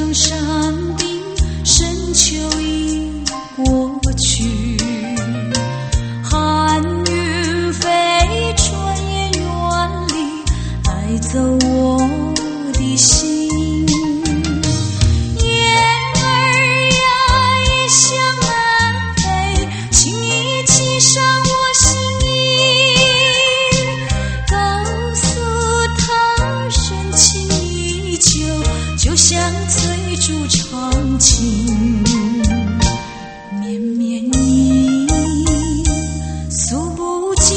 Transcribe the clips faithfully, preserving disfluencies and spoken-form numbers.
江山顶，深秋已过去，寒云飞，转眼远离，带走我的心。就像翠竹长情，绵绵意，诉不尽。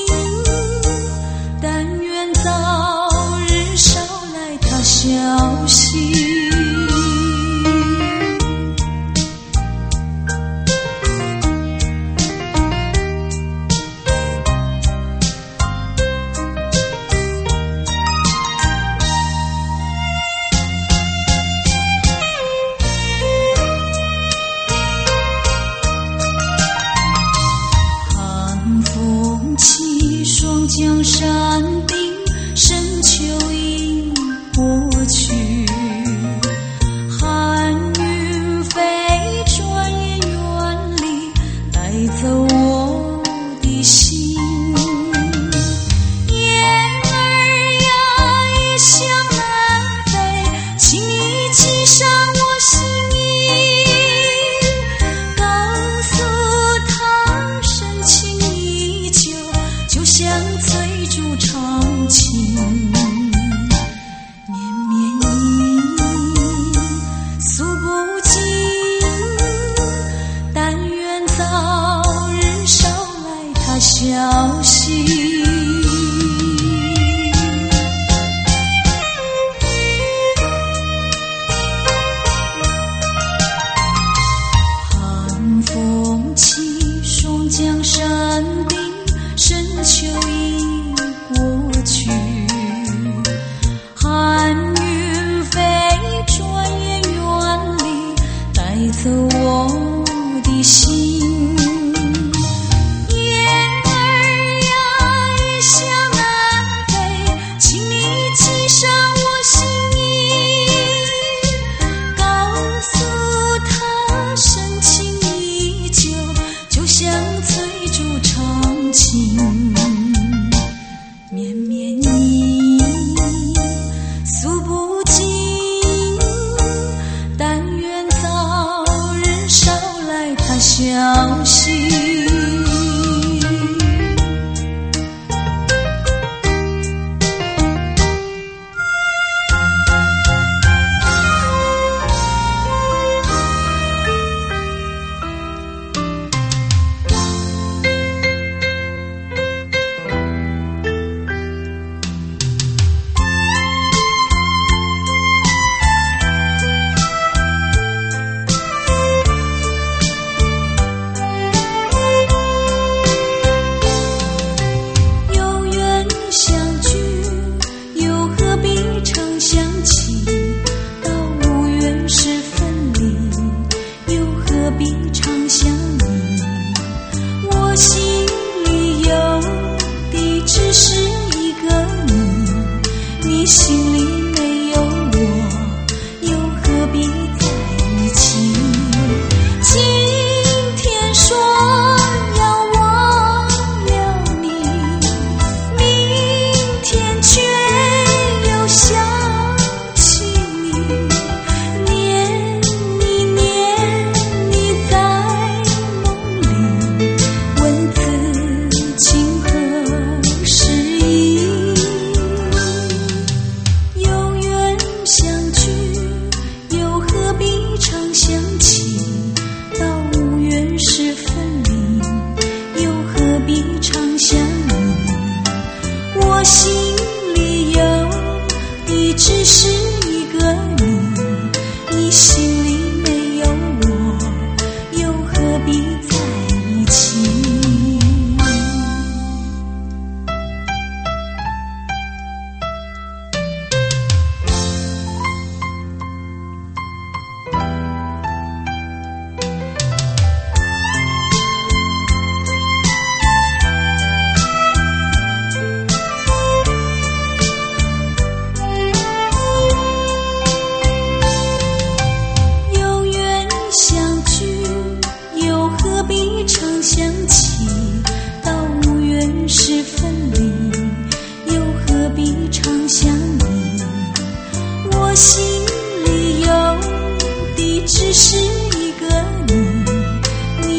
但愿早日捎来他消息。江山顶，深秋已过去，寒云飞，转眼远离，带走我的心。雁儿呀，也向南飞，请你寄上我心意，告诉他深情依旧，就像翠竹长情，绵绵意，诉不尽。但愿早日捎来他消息。寒风起，霜降山顶，深秋已过去，寒云飞，转眼远离，带走我的心。雁儿呀，也向南飞，请你寄上我心意，告诉他深情依旧，就像翠竹长情。绵绵意，诉不尽。但愿早日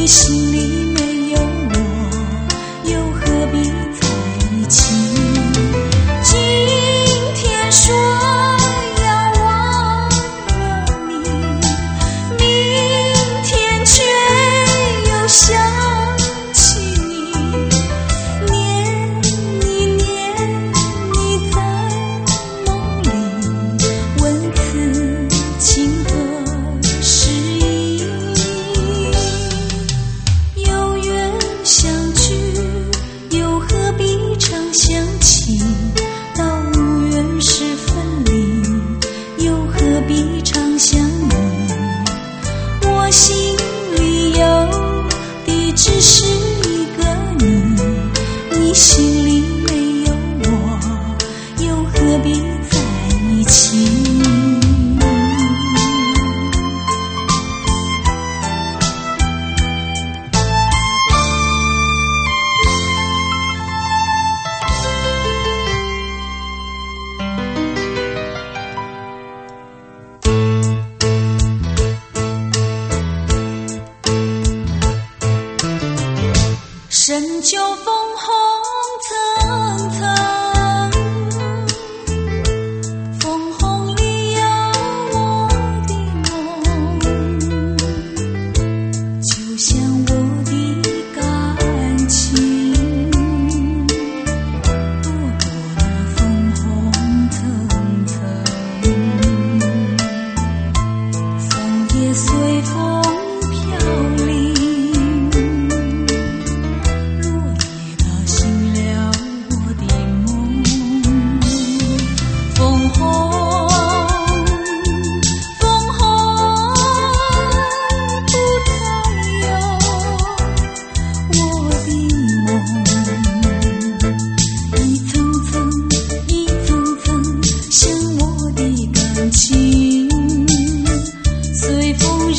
心里没有我，又何必在一起？今天说要忘了你，明天却又想起你，念你念你在梦里，问此情何时意？有缘相聚，又何必常想起？到无缘时分离，又何必常想你？我心里有的只是一个你，你心里没有我，又何必在一起？深秋风红层层，枫红里有我的梦，就像我的感情，朵朵的枫红层层，枫叶随风飘零，枫红，枫红不再有我的梦，一层层一层层像我的感情，随风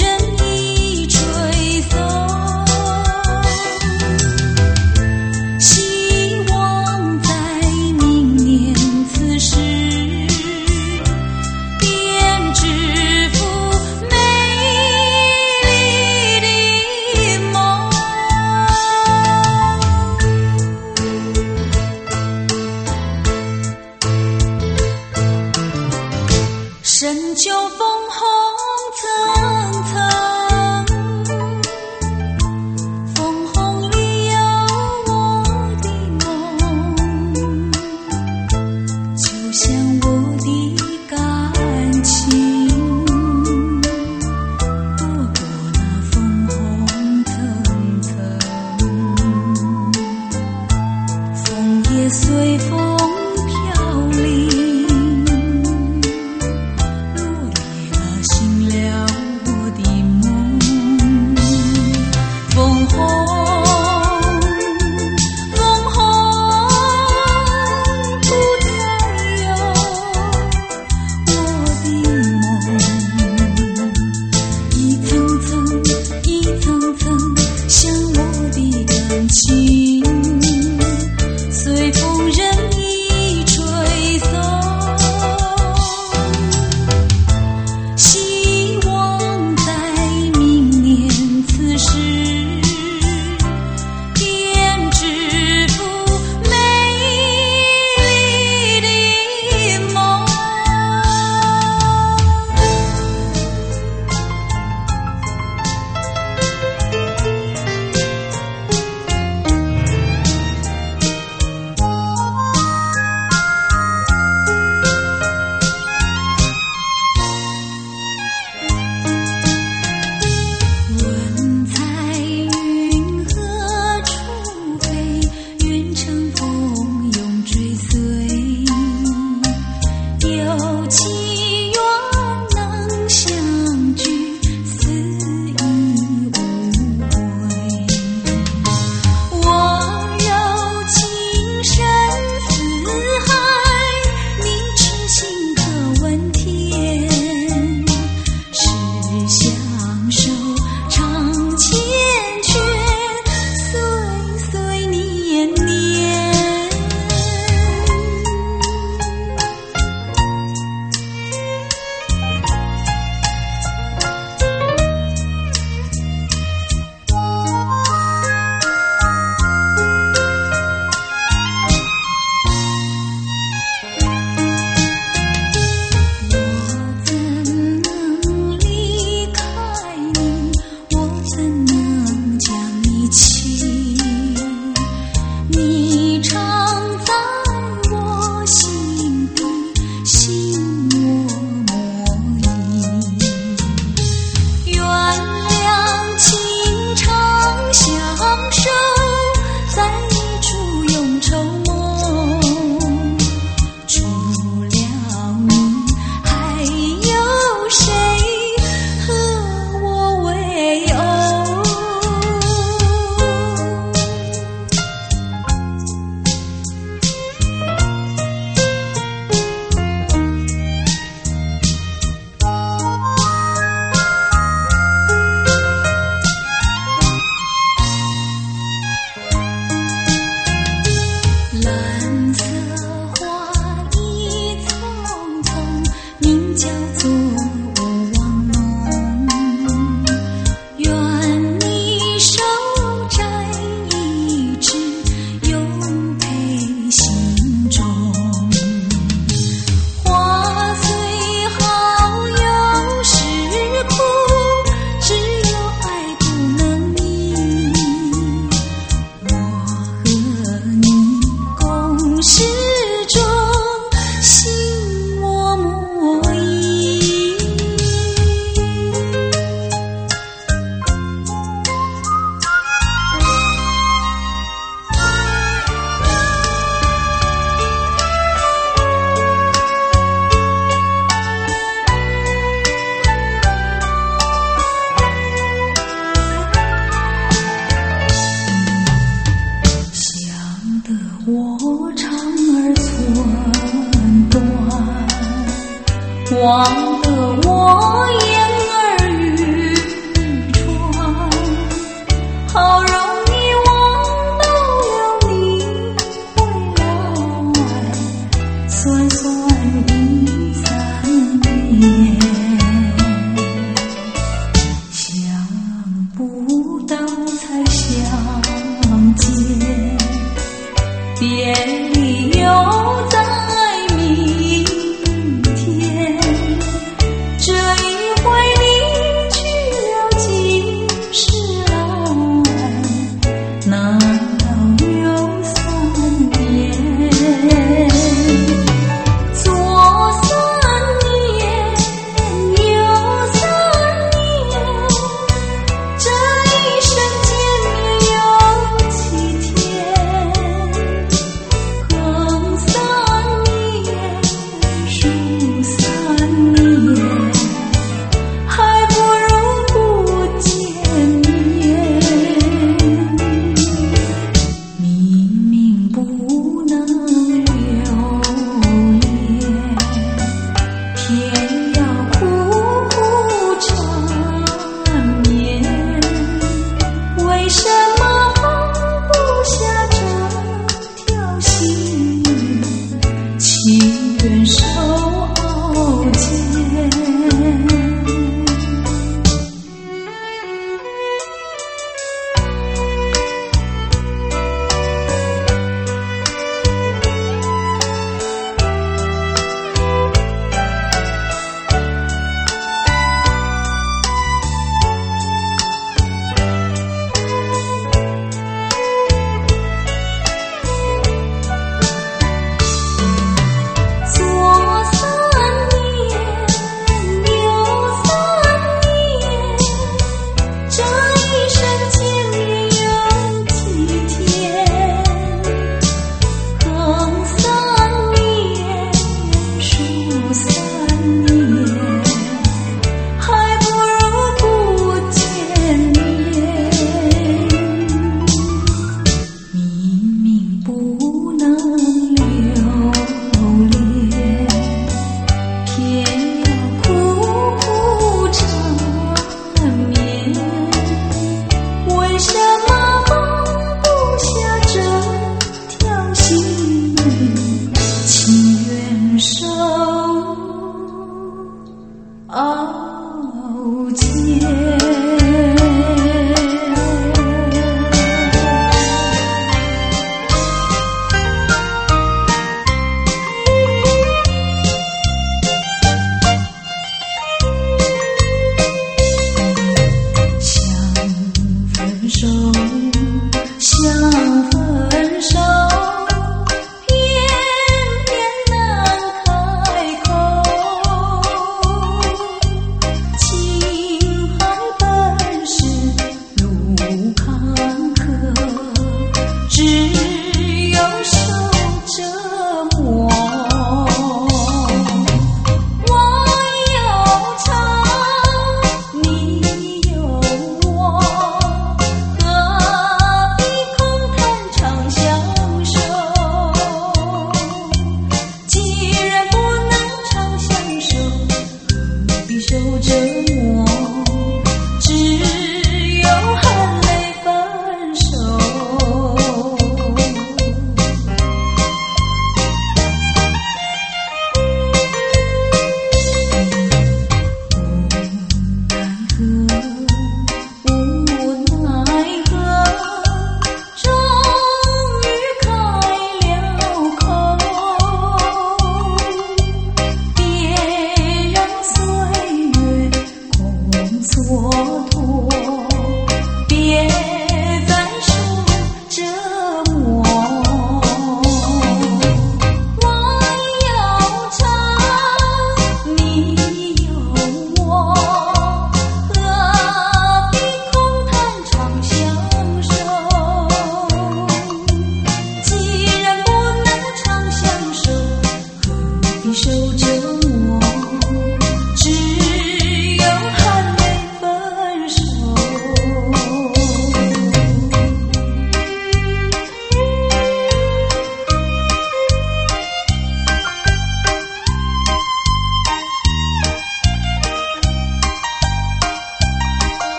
守着我，只有含泪分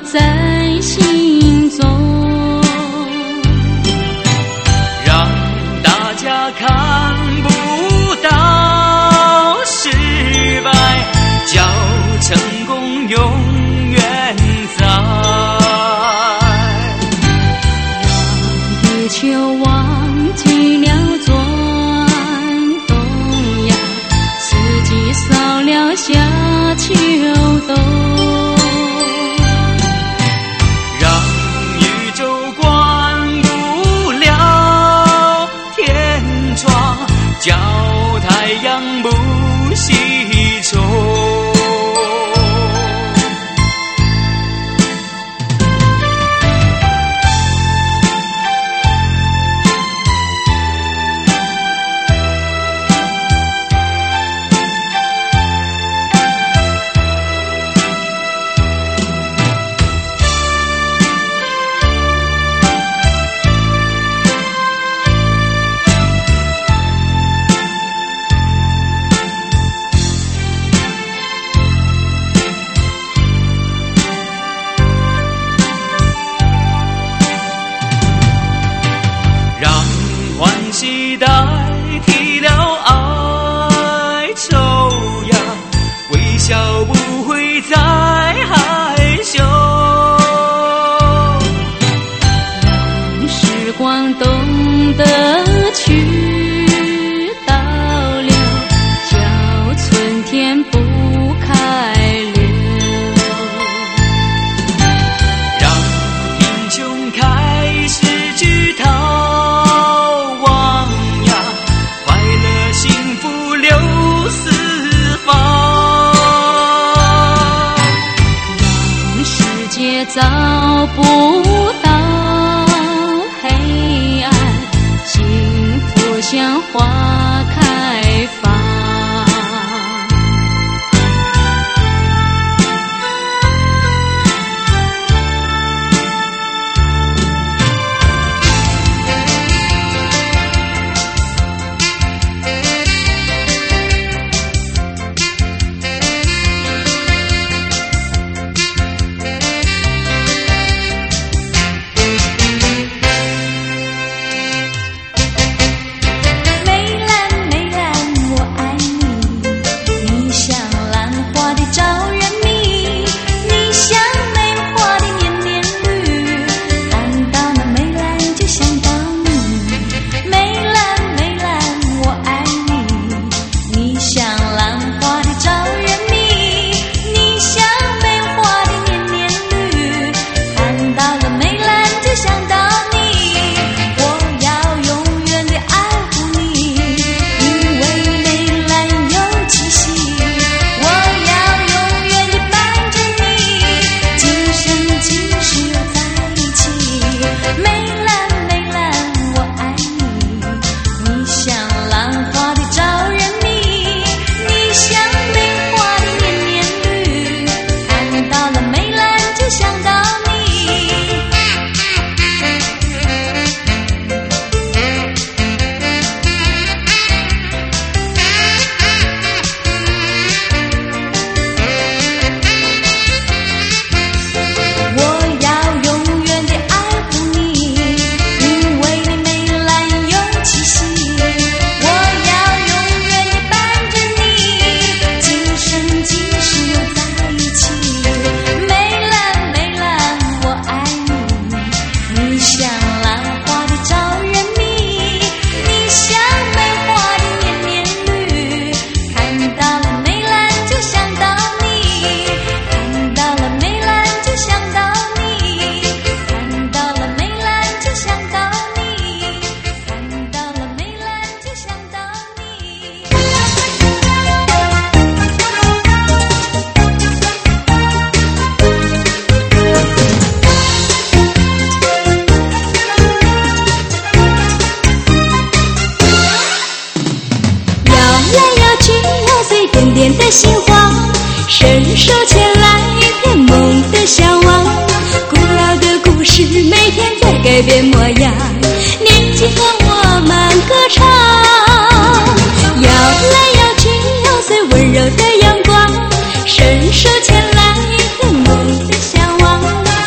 在心中， 让大家看不到失败，叫成功永远在。 让地球忘记了转动呀，四季少了夏秋冬， 让宇宙关不了天窗，叫太阳不西冲。喜代替了哀愁呀，微笑不会再害羞， 让时光懂得去倒流，叫春天不开柳， 让贫穷开始去逃找不到黑暗，幸福像花开放。 的心慌，伸手牵来圆梦的向往。古老的故事每天在改变模样，年轻和我们歌唱。摇来摇去，摇随温柔的阳光，伸手牵来圆梦的向往。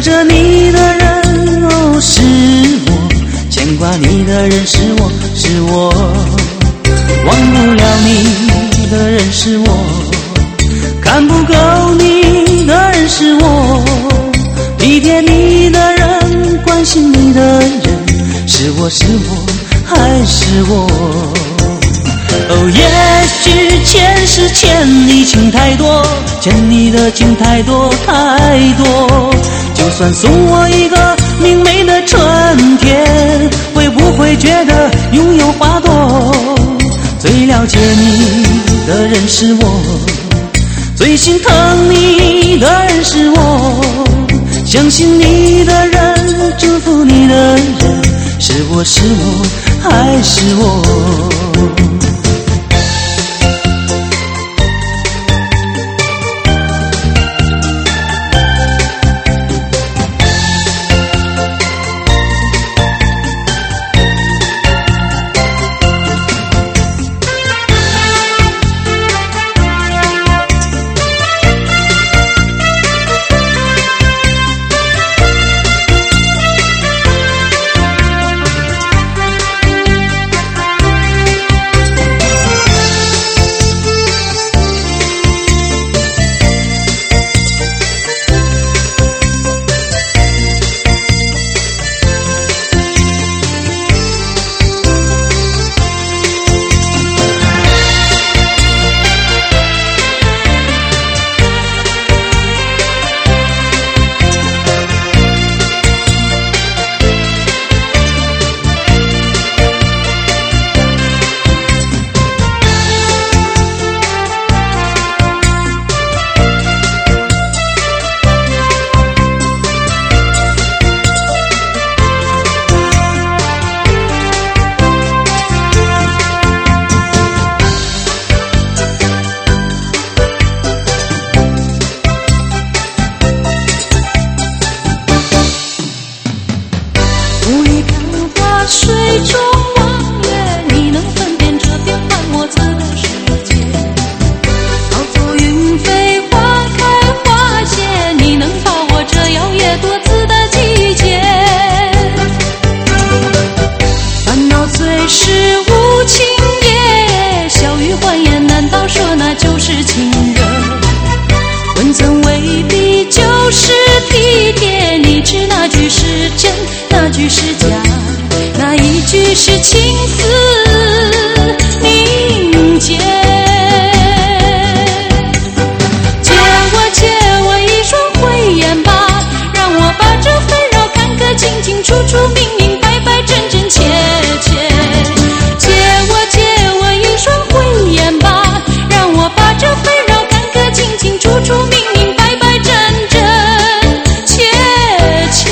着你的人哦是我，牵挂你的人是我，是我忘不了你的人是我，看不够你的人是我，体贴你的人，关心你的人，是我是我还是我？哦，也许前世欠你情太多，欠你的情太多太多，就算送我一个明媚的春天，会不会觉得拥有花朵？最了解你的人是我，最心疼你的人是我，相信你的人，祝福你的人，是我是我还是我？ 水中望月，你能分辨这变幻莫测的世界？好走云飞花开花谢，你能把握这摇曳多姿的季节？烦恼最是无情也，笑语欢颜，难道说那就是情人？温存未必就是体贴，你知那句是真，那句是假？那一句是情丝凝结，借我借我一双慧眼吧，让我把这纷扰看个清清楚楚、明明白白、真真切切。借我借我一双慧眼吧，让我把这纷扰看个清清楚楚、明明白白、真真切切。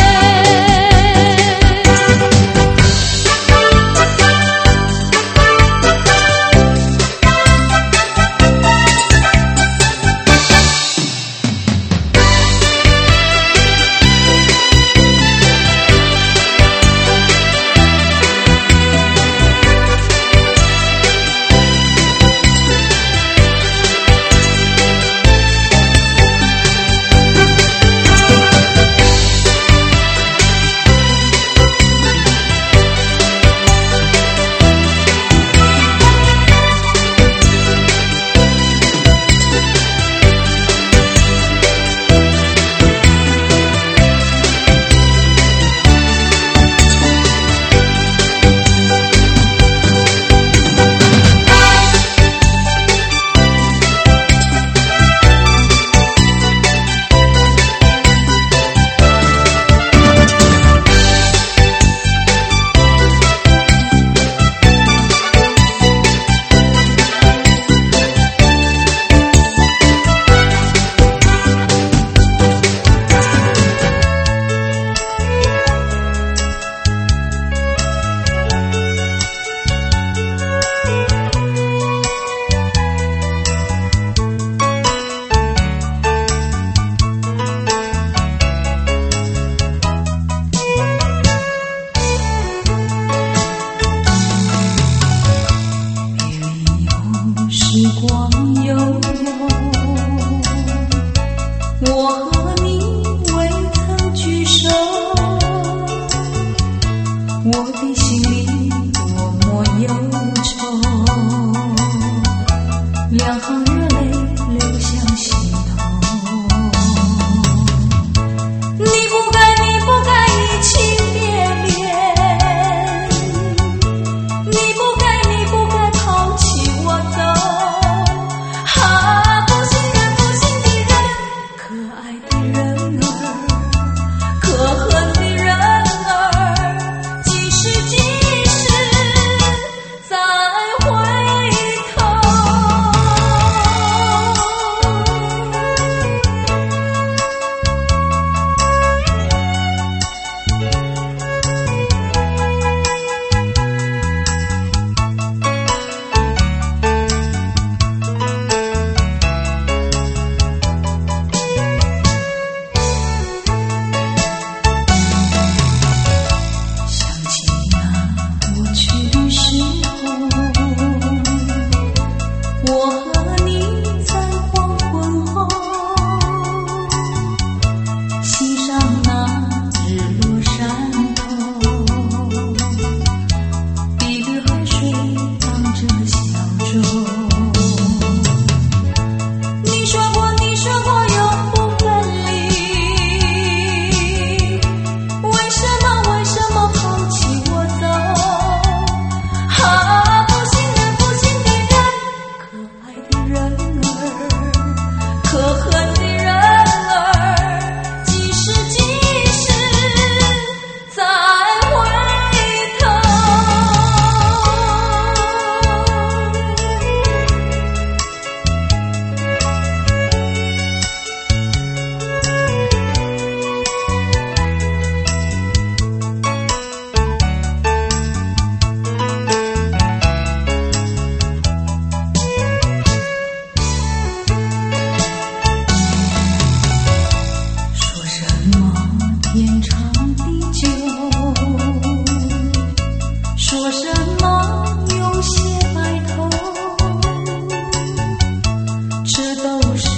时光悠悠，我和你未曾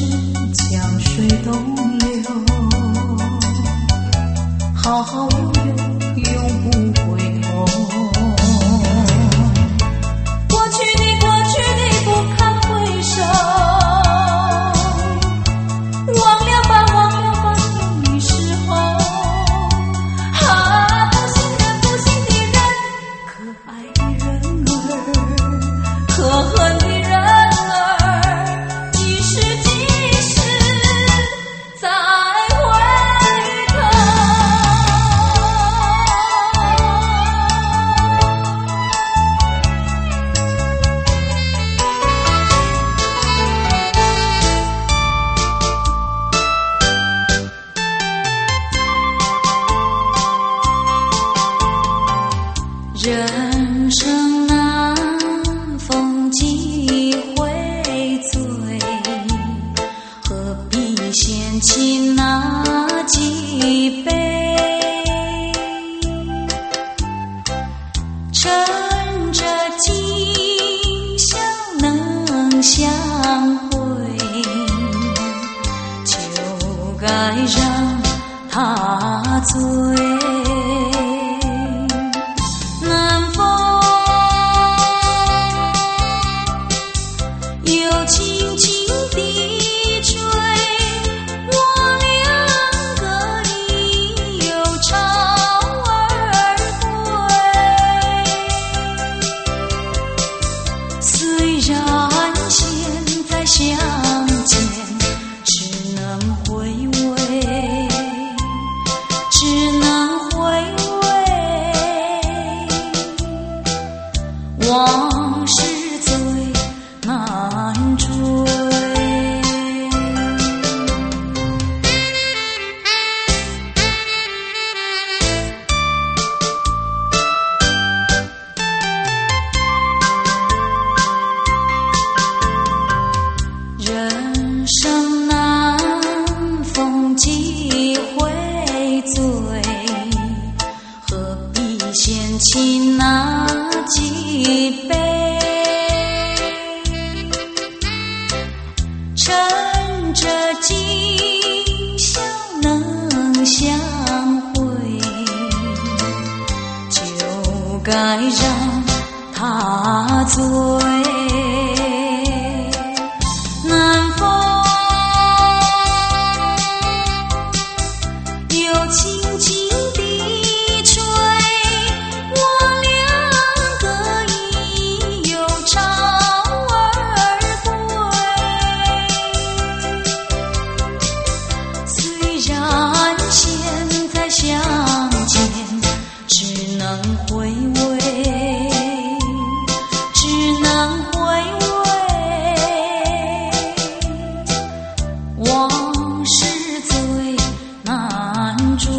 江水东流，好好悠悠，永不回头。过去的过去的不堪回首，忘了吧忘了吧你时候。啊，不幸人不幸的人，可爱的人儿，可恨的人儿，几时几时再回头。人生难逢几回醉，何必嫌弃那几杯？趁着今宵能相会，就该让他醉。轻轻地吹，我两个已有潮儿归。虽然现在相见只能回味，只能回味，往事最难追。人生难逢几回醉，何必嫌弃那几杯？趁着今宵能相会，就该让他醉。南风又轻轻地吹，我两个已有潮儿归。虽然现在相见只能回味，只能回味，往事最难追。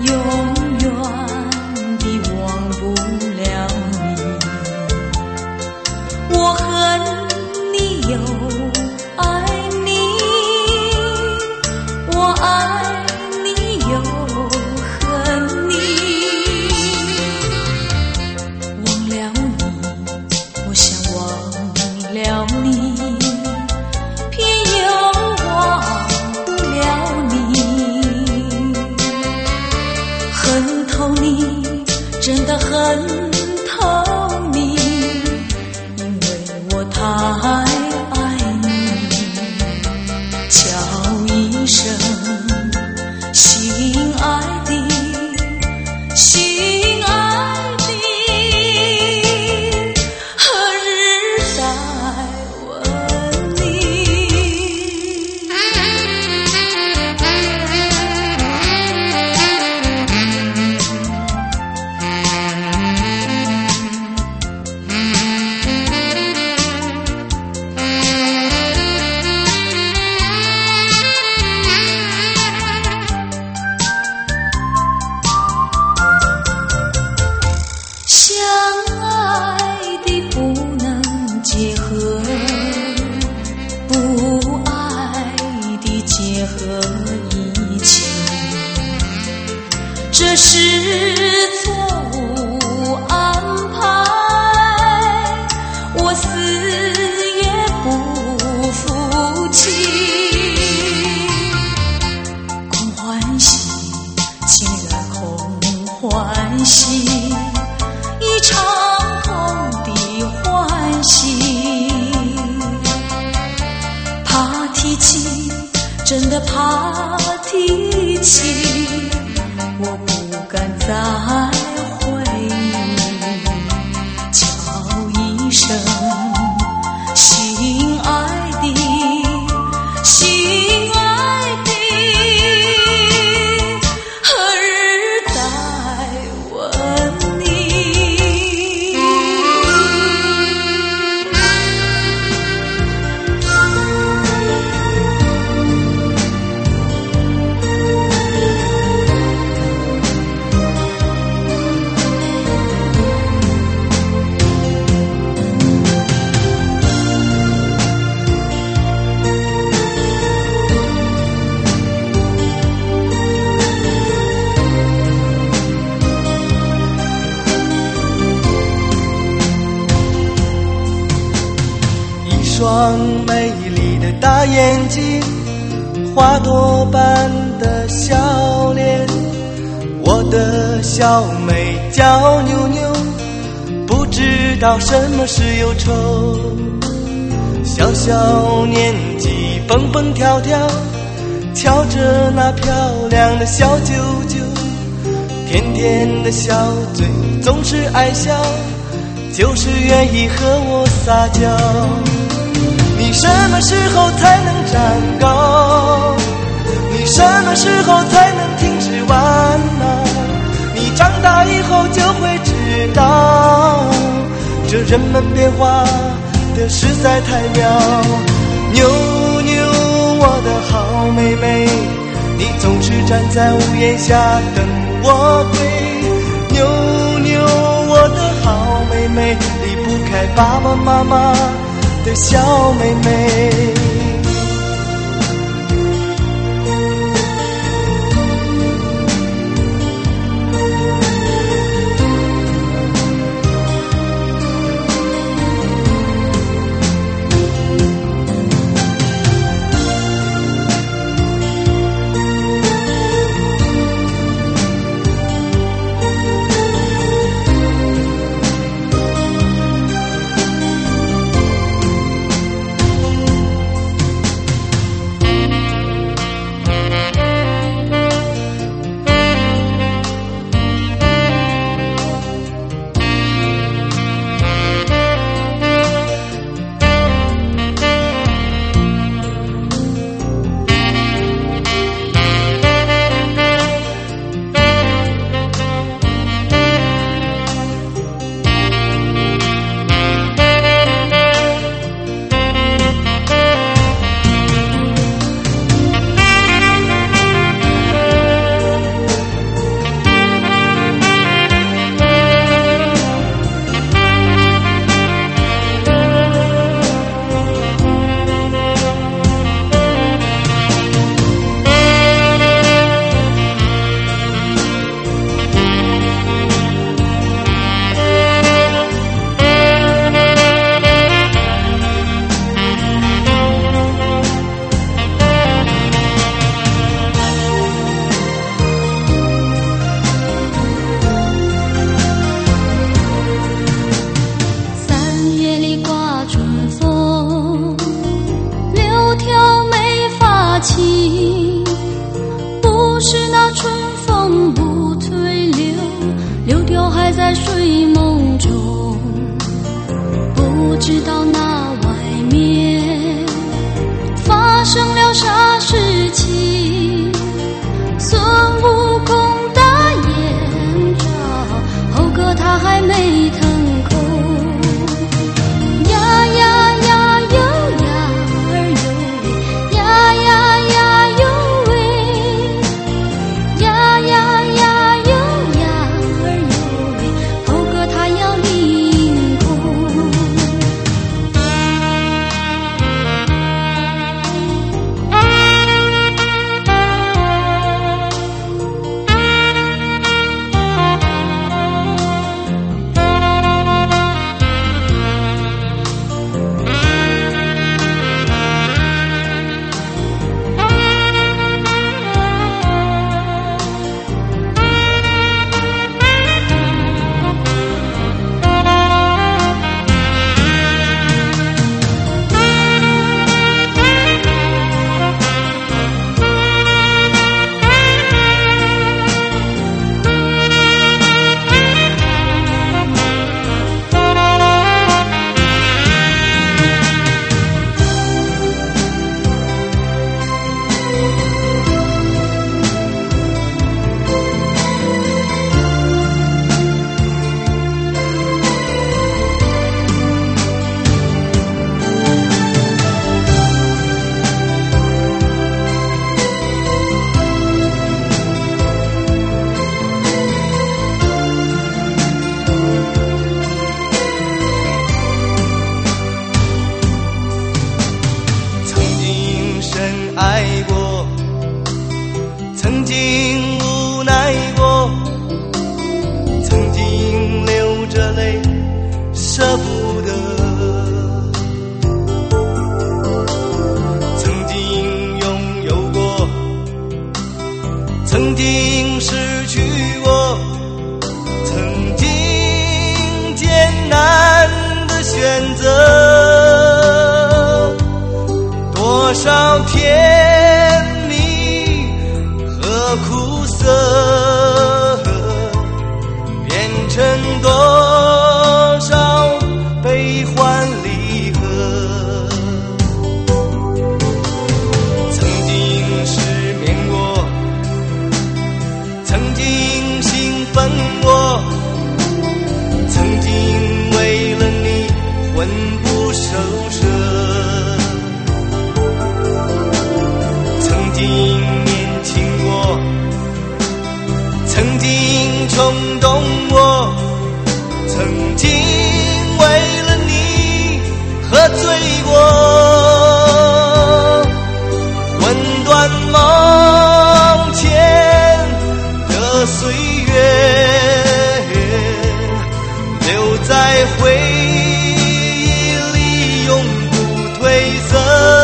永远地忘不了你。我恨你又爱你，我爱你又恨你。忘了你，我想忘了你，偏又忘不了你。恨透你，真的恨透你，因为我太爱你。叫一声心爱的，心爱的，何日再问你？相爱的不能结合，不爱的结合一起，这是错误安排，我死也不服气。空欢喜，情来空欢喜，一场空的欢喜。怕提起，真的怕提起，我不敢再回忆。叫一声心爱的，心爱的，何日再问你？ 一双美丽的大眼睛，花朵般的笑脸，我的小妹叫妞妞，不知道什么是忧愁。小小年纪蹦蹦跳跳，翘着那漂亮的小九九，甜甜的小嘴总是爱笑，就是愿意和我撒娇。你什么时候才能长高？你什么时候才能停止玩闹？你长大以后就会知道，这人们变化的实在太妙。妞妞，我的好妹妹，你总是站在屋檐下等我归。妞妞，我的好妹妹，离不开爸爸妈妈的小妹妹。 断我，曾经为了你魂不守舍，曾经年轻过，曾经冲动我，曾经为了你喝醉过，问断梦前的岁月，留在回忆里永不褪色。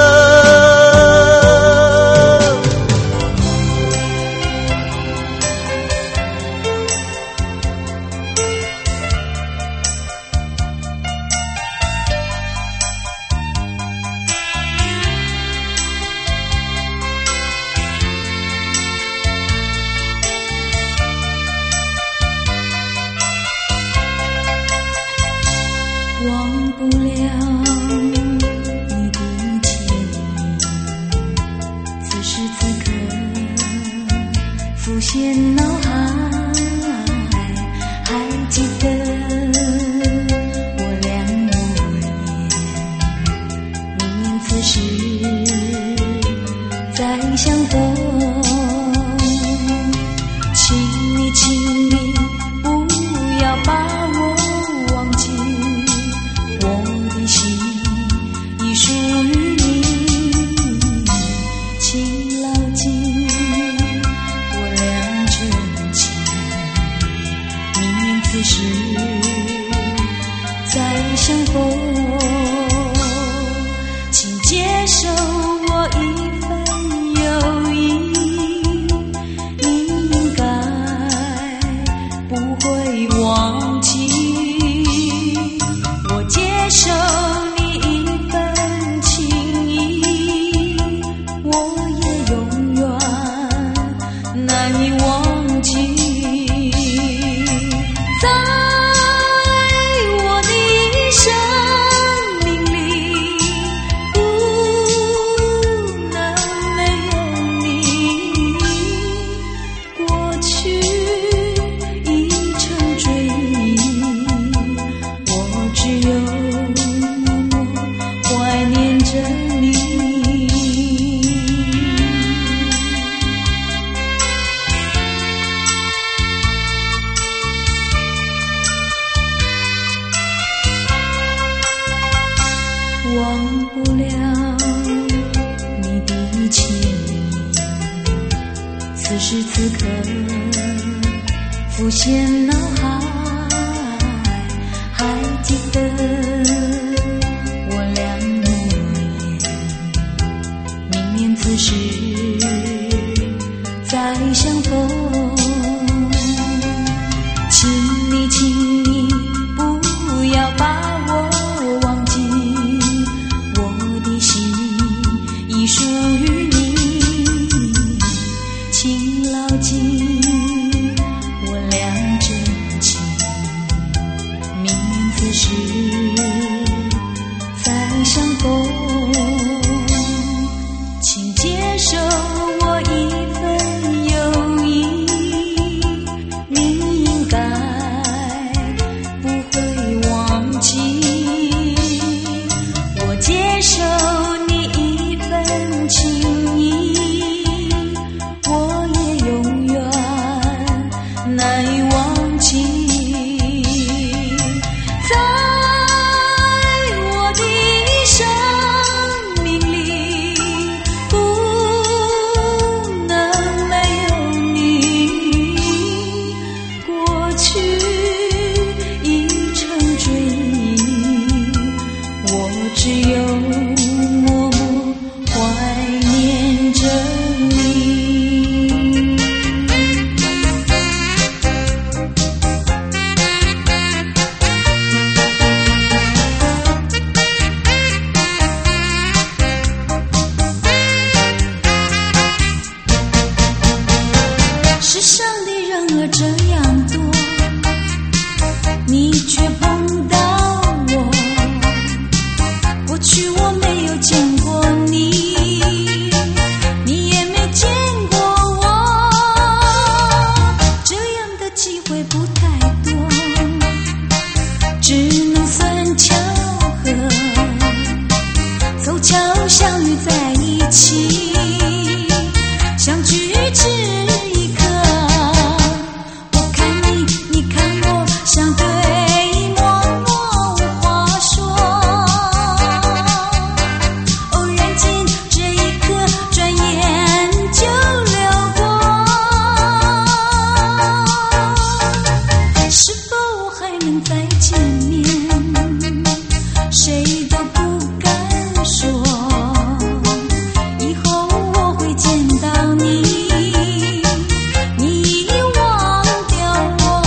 忘不了你的倩影，此时此刻浮现脑海，还记得我俩无言，明明此时再相逢，请你请你不要把我忘记，我的心已属于你，请牢记我俩真情，明明此时再相逢，请接受我一份友谊，你应该不会忘记，我接受你一份情谊，我也永远难以忘记，在我的生命里不能没有你，过去已成追忆，我只有默默怀念着你。忘不了你的倩影，此时此刻浮现脑海，还记得我俩无言，明年此时再相逢，请你请你不要把我忘记，我的心已属于你，请牢记我俩真情，明年此时再相逢，请接受我一份友谊，你应该不会忘记，我接受你一份情谊，我也永远难以忘记，在我的生命里不能没有你，过去已成追忆，我只有默默怀念着你。 能再见面，谁都不敢说以后我会见到你，你忘掉我。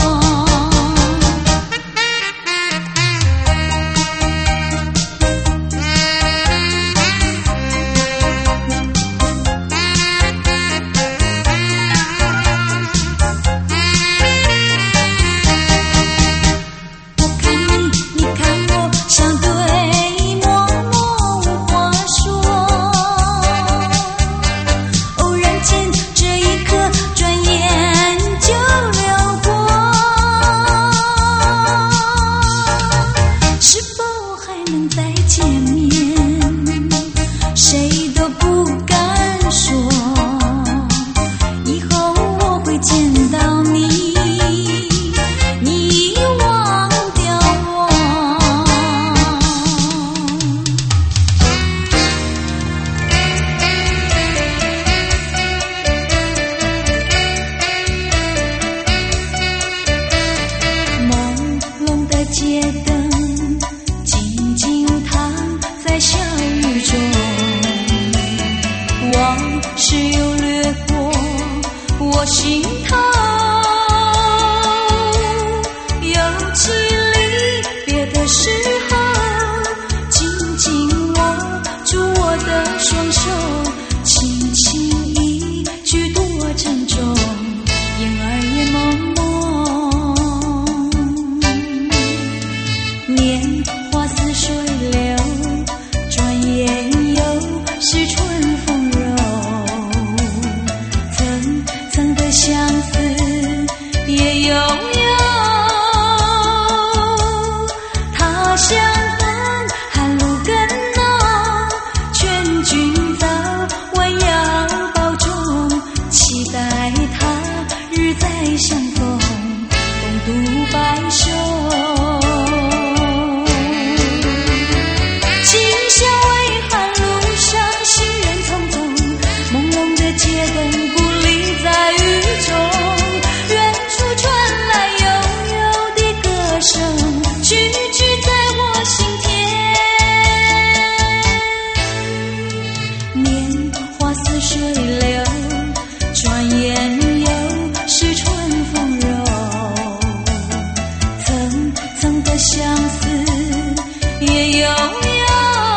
街灯静静躺在小雨中，往事又掠过我心头，尤其离别的时候，紧紧握住我的双手，轻轻一句多珍重，言儿也朦胧。年华似水流，转眼又是春风柔。层层的相思也悠悠，他乡风寒露更浓，劝君早晚要保重，期待他日再相逢，共度白首。相思也悠悠，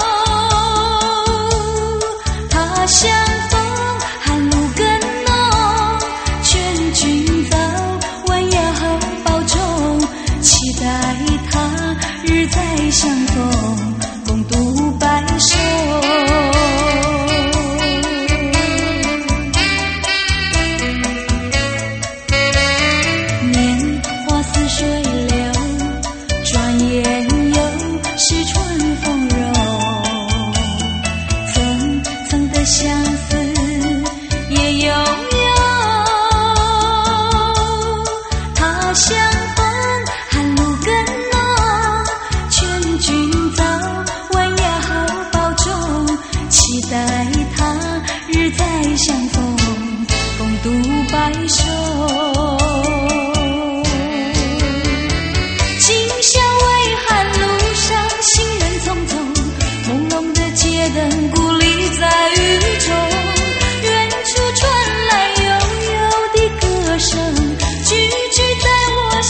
他乡风寒露更浓，劝君早晚要保重，期待他日再相逢，共度白首。年华似水流，转眼又是春风柔，层层的相思也悠悠，他乡风寒露更浓，劝君早晚要保重，期待他日再相逢，共度白首。灯孤立在雨中，远处传来悠悠的歌声，句句在我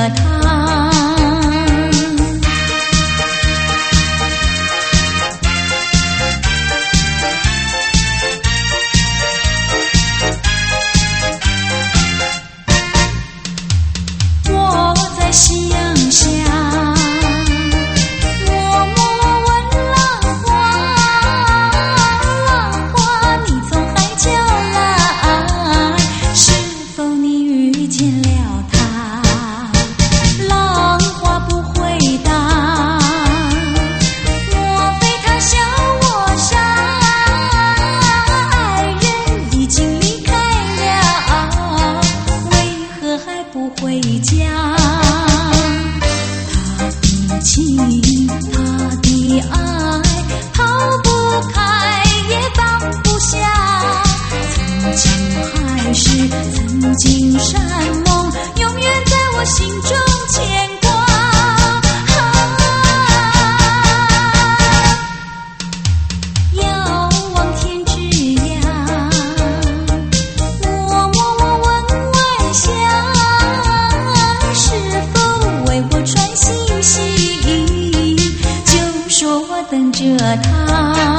他。我在夕阳下默默问浪花，浪花你从海角来，是否你遇见了他？浪花不回答，莫非他笑我傻？爱人已经离开了，为何还不回家？他的情，他的爱，抛不开也放不下。曾经海誓，曾经山盟，永远在我心中牵挂。遥望天之涯，我默默问晚霞，是否为我传信息？就说我等着他。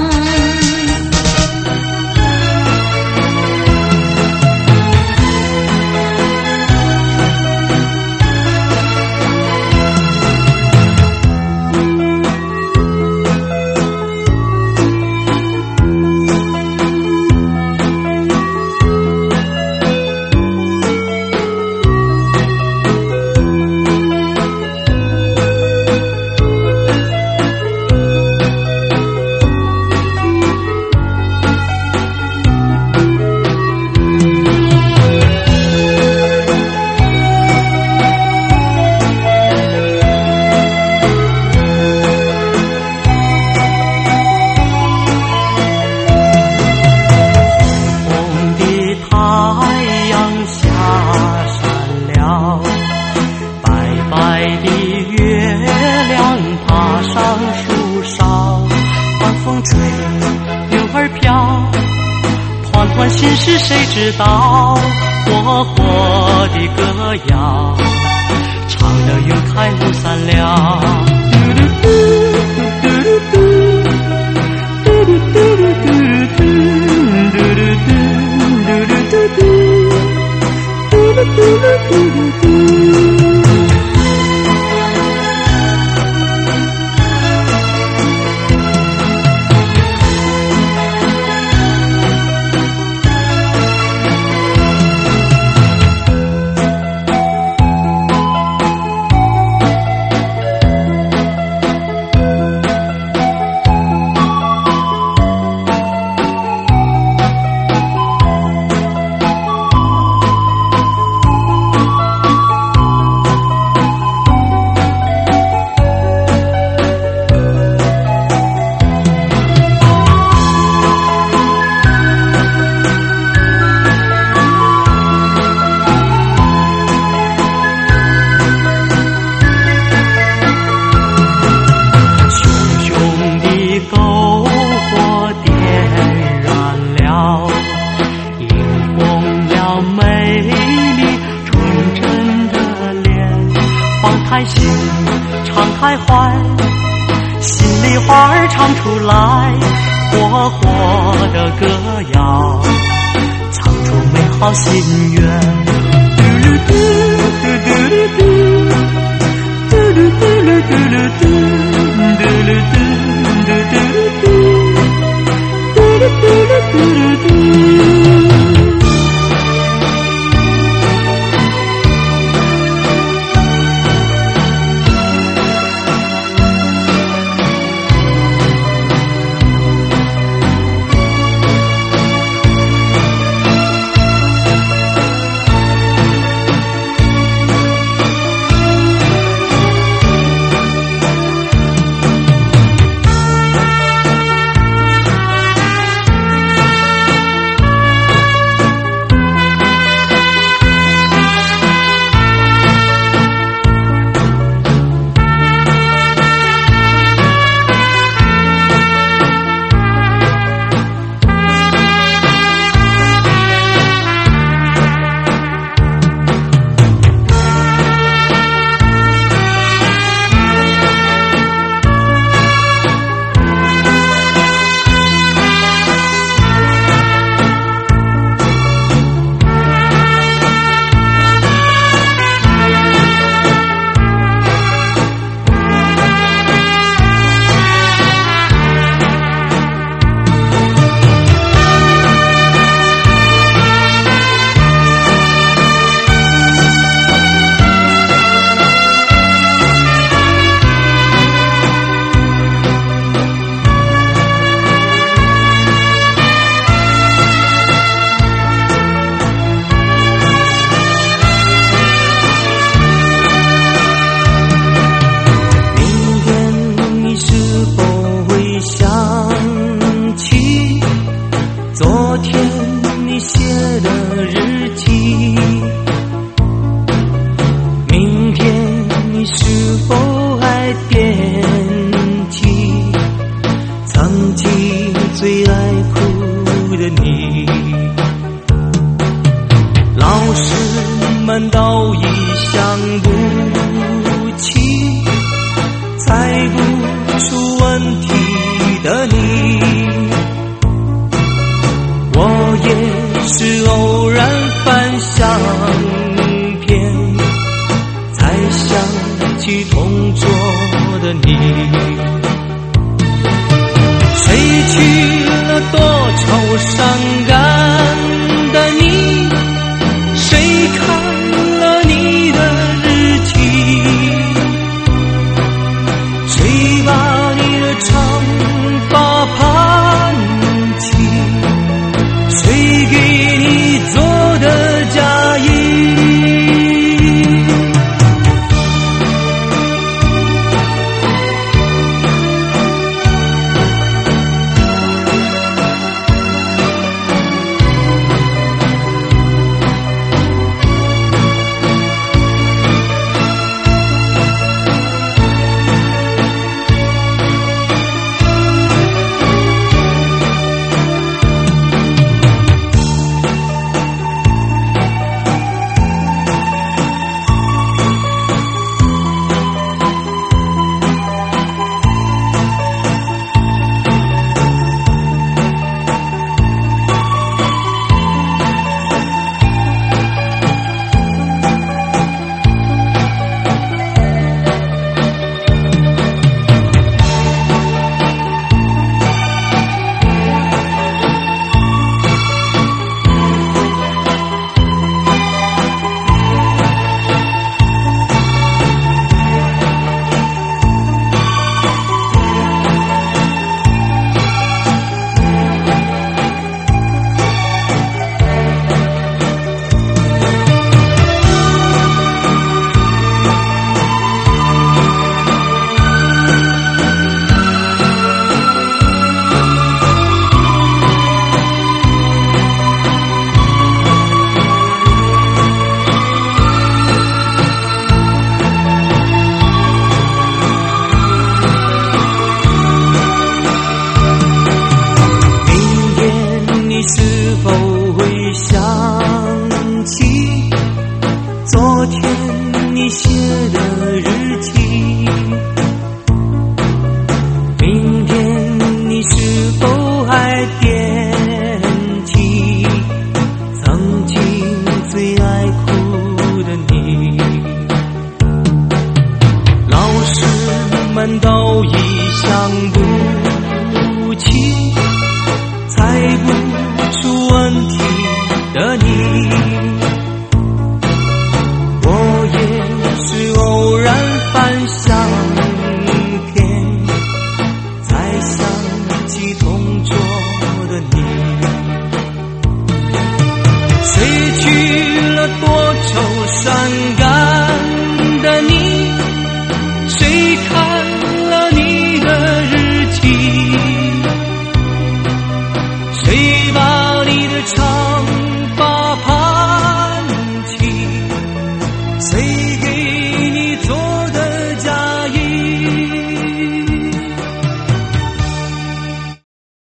心事谁知道？活活的歌谣，唱得云开雾散了。开心，常开怀，心里话儿唱出来，活活的歌谣，唱出美好心愿。嘟噜嘟嘟嘟噜嘟，嘟噜嘟噜嘟噜嘟，嘟噜嘟嘟嘟噜嘟，嘟噜嘟噜嘟噜嘟。 们都已想不起，猜不出问题的你，我也是偶然翻相片，才想起同桌的你。谁去了多愁善感的你？谁看了你的日记？谁把你的长发盘起？谁给你做的嫁衣？都已想不起，猜不出问题的你，我也是偶然翻相片，才想起同桌